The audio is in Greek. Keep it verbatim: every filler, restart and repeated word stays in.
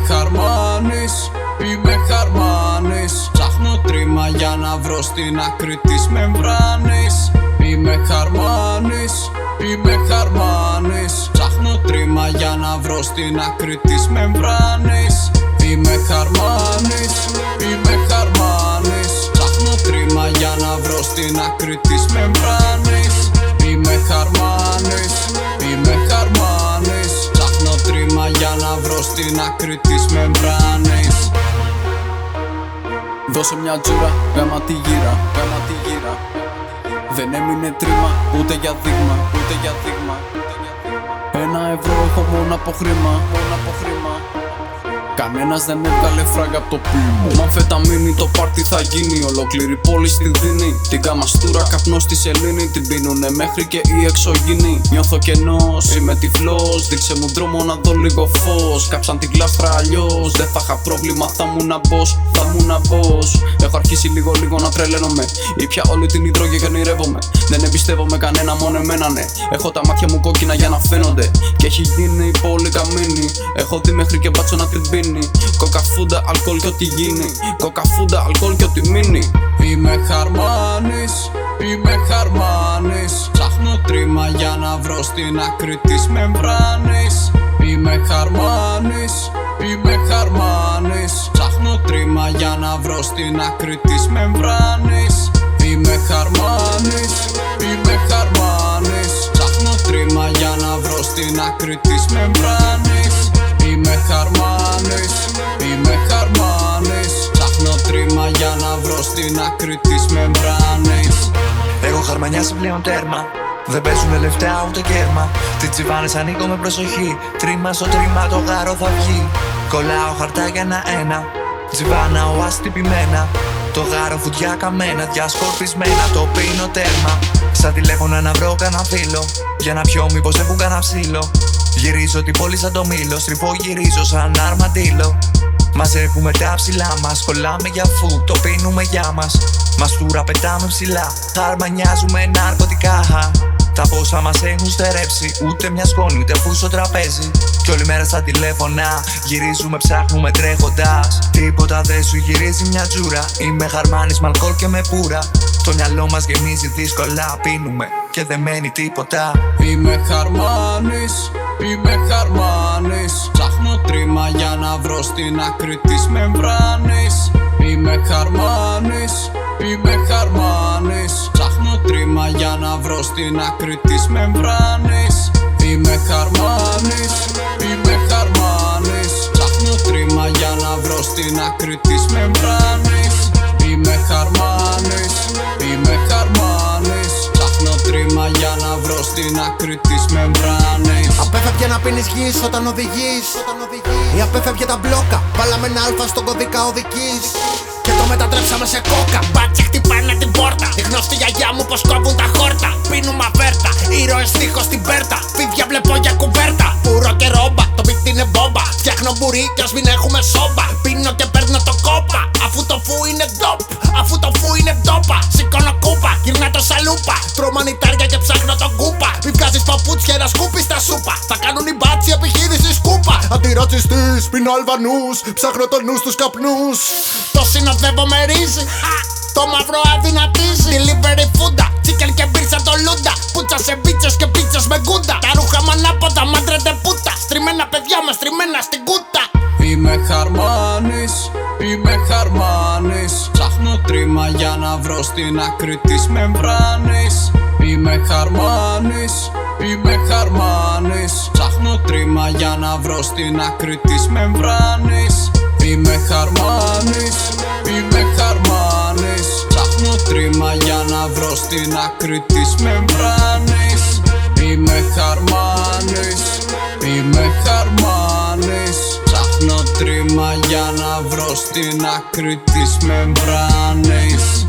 χαρμάνεις, είμαι χαρμάνεις. Ψάχνω τρίμα για να βρω στην άκρη της μεμβράνης. Είμαι χαρμάνης, είμαι χαρμάνης. Ψάχνω τρίμα για να βρω στην άκρη της μεμβράνης. Είμαι χαρμάνης, είμαι χαρμάνης. Ψάχνω τρίμα για να βρω στην άκρη της μεμβράνης. Είμαι χαρμάνης, είμαι χαρμάνης. Ψάχνω τρίμα για να βρω στην άκρη της μεμβράνης. Δώσε μια τζούρα, γάμα τη γύρα, γάμα τη γύρα. Δεν έμεινε τρίμα, ούτε για δείγμα, ούτε για δείγμα. Ένα ευρώ έχω μόνο από χρήμα, μόνο από χρήμα. Κανένας δεν έβγαλε φράγκα απ' το πίμο. Μ' αμφεταμίνη το πάρτι θα γίνει. Ολόκληρη πόλη στη δίνει. Την καμαστούρα καπνό στη σελήνη. Την πίνουνε μέχρι και οι εξωγήινοι. Νιώθω κενός, είμαι τυφλός. Δείξε μου δρόμο να δω λίγο φως. Κάψαν την κλάστρα αλλιώς. Δεν θα είχα πρόβλημα, θα μου να μπος, θα μου να μπος. Έχω αρχίσει λίγο λίγο να τρελαίνομαι. Ήπια όλη την υδρόγεια και ονειρεύομαι. Δεν εμπιστεύομαι κανένα, μόνο εμένα ναι. Έχω τα μάτια μου κόκκινα για να φαίνονται. Και έχει γίνει η πόλη καμίνη. Έχω δει μέχρι και μπάτσο να την πίνει. Κοκαφούντα, αλκοόλ και ό,τι γίνει. Κοκαφούντα, αλκοόλ και ό,τι μείνει. Είμαι χαρμάνης, είμαι χαρμάνης. Ψάχνω τρίμα για να βρω στην άκρη της μεμβράνης. Είμαι χαρμάνης, είμαι χαρμάνης. Ψάχνω τρίμα για να βρω στην άκρη της μεμβράνης. Είμαι χαρμάνης, είμαι χαρμάνης. Ψάχνω τρίμα για να βρω στην άκρη της μεμβράνης. Είμαι χαρμάνης, είμαι χαρμάνης. Ψάχνω τρίμα για να βρω στην άκρη της μεμβράνης. Έχω χαρμανιάσει πλέον τέρμα. Δεν παίζουνε λεφτά ούτε κέρμα. Τι τσιβάνες ανοίγω με προσοχή. Τρίμα στο τρίμα το γάρο θα βγει. Κολλάω χαρτάκια ένα-ένα. Τσιβάνα ο αστυπημένα. Το γάρο φουτιά καμένα. Διασκορπισμένα το πίνω τέρμα. Στα τηλέφωνα να βρω κανένα φίλο. Για να πιω μήπως έχουν κανένα ψήλο. Γυρίζω την πόλη σαν το μήλο. Στριφώ γυρίζω σαν αρμαντήλο. Μαζεύουμε τα ψηλά μας. Κολλάμε για φου, το πίνουμε για μας. Μαστούρα πετάμε ψηλά. Χαρμανιάζουμε ναρκωτικά. Τα πόσα μας έχουν στερέψει. Ούτε μια σκόνη ούτε φούσο τραπέζι. Κι όλη μέρα στα τηλέφωνα. Γυρίζουμε, ψάχνουμε τρέχοντας. Τίποτα δεν σου γυρίζει μια τζούρα. Είμαι χαρμάνης με αλκοόλ και με πουρα. Το μυαλό μας γεμίζει δύσκολα. Πίνουμε και δεν μένει τίποτα. Είμαι χαρμάνης, είμαι χαρμάνης. Ψάχνω τρίμα για να βρω στην άκρη της μεμβράνης. Είμαι χαρμάνης, είμαι χαρμάνης. Ψάχνω τρίμα για να βρω στην άκρη της μεμβράνης. Είμαι χαρμάνης, είμαι χαρμάνης. Ψάχνω τρίμα για να βρω στην άκρη της μεμβράνης. Είμαι χαρμάνης, είμαι χαρμάνης. Ψάχνω τρίμα για να βρω στην άκρη της μεμβράνης. Απέφευγε να πίνεις γης όταν οδηγείς. Ή απέφευγε τα μπλόκα. Βάλαμε ένα αλφα στον κωδικά οδικής. Και το μετατρέψαμε σε κόκα. Μπάτσια χτυπάνε την πόρτα. Η γνώστη γιαγιά μου πως κόβουν τα χόρτα. Πίνουμε αβέρτα, ήρωες δίχως την πέρτα. Πίδια βλέπω για κουβέρτα. Πουρο και ρόμπα, το beat είναι μπόμπα. Φτιάχνω μπουρί κι ας μην έχουμε σόμπα. Πίνω και παίρνω το κόπα. Αφού το φου είναι ντόπ, αφού το φου είναι ντόπα. Σηκώνω κούπα, γυρνά το σαλούπα. Τρώω μανιτάρια και ψάχνω τον κούπα. Μη βγάζεις παπούτσια ένα σκούπι στα σούπα. Θα κάνουν οι μπάτσοι επιχείρηση σκούπα. Αντιρατσιστής, πίνω Αλβανούς. Ψάχνω τον νου στους καπνούς. Το συνοδεύω με ρύζι. Το μαύρο αδυνατίζει. Delivery φούντα, τσίκελ και μπύρσα το λούντα. Πούτσα σε μπίτσες και πίτσες με γκούντα. Τα ρούχα μ' ανάποδα, μάντρετε πούτα. Στριμμένα παιδιά με στριμμένα στην κούτα. Είμαι χαρμάνης, είμαι χαρμάνης. Ψάχνω τρίμα για να βρω στην άκρη της μεμβράνης. Είμαι χαρμάνης, είμαι χαρμάνης. Ψάχνω τρίμα για να βρω στην άκρη της μεμβράνης. Είμαι χαρμάνης, είμαι χαρμάνης. Ψάχνω τρίμα για να βρω στην άκρη της μεμβράνης. Είμαι χαρμάνης, είμαι χαρμάνης. Ψάχνω τρίμα για να βρω στην άκρη της μεμβράνης.